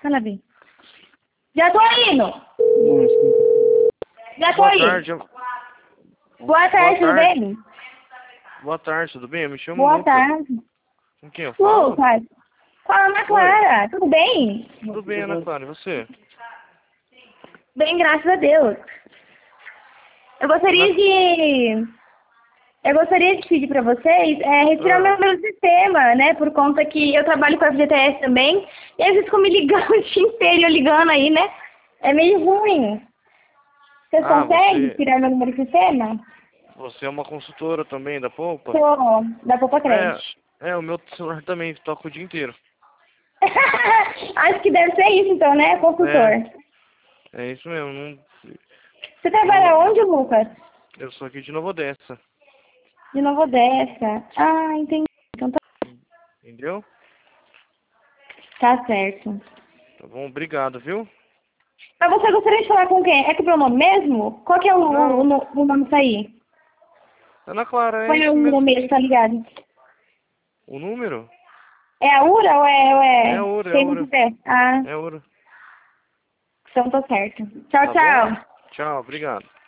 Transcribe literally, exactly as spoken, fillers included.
Fala bem. Já tô indo. Já tô Boa indo. tarde. eu- Boa tarde, tudo tarde. bem? Boa tarde, tudo bem? Eu me chamo Boa Lucas. tarde. Com quem eu falo? Lucas. Fala, Ana Clara. Tudo bem? Tudo bem, Ana Clara, e você? Bem, graças a Deus. Eu gostaria Ana... de... Eu gostaria de pedir para vocês é, retirar Ah, meu, meu sistema, né? Por conta que eu trabalho com a F G T S também. E às vezes ficam me ligando o dia inteiro, eu ligando aí, né? É meio ruim. Vocês ah, conseguem você... tirar meu número de sistema? Você é uma consultora também da Poupa? Sou da Poupa Crédito. É, é, o meu celular também toca o dia inteiro. Acho que deve ser isso então, né, consultor? É, é isso mesmo. Não, Você trabalha não, onde, Lucas? eu sou aqui de Nova Odessa. De Nova Odessa. Ah, entendi. Então tá, Entendeu? tá certo. Tá bom, obrigado, viu? Mas você gostaria de falar com quem? É que o nome mesmo? Qual que é o, o, o, Não, no- o nome disso aí? Ana Clara, Qual é é o isso número mesmo. mesmo, tá ligado? O número? É a URA ou é, ou É é ouro, é quem não ouro. quiser? Ah, É ouro. então tá certo. Tchau, Tá bom? tchau. Tchau, obrigado.